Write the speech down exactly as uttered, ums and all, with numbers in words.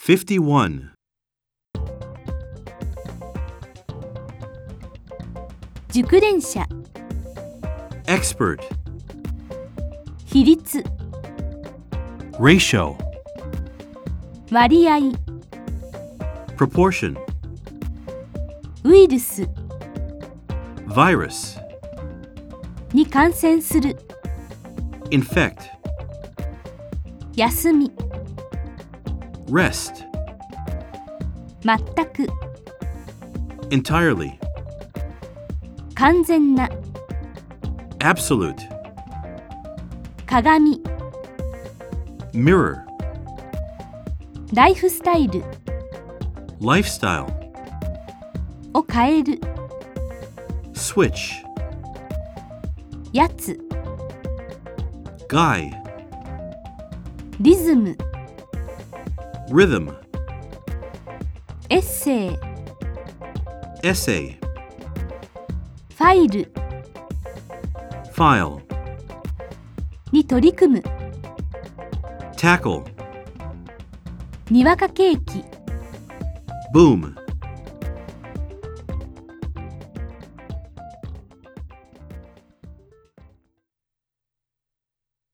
fifty-one. 熟練者 Expert. 比率 Ratio. 割合 Proportion. ウイルス Virus. に感染する Infect. 休み Rest. 全く Entirely. 完全な Absolute. 鏡 Mirror. ライフスタイル Lifestyle. を変える Switch. やつ Guy. リズム Rhythm. エッセイ Essay. ファイル File. に取り組む Tackle. にわかケーキ Boom.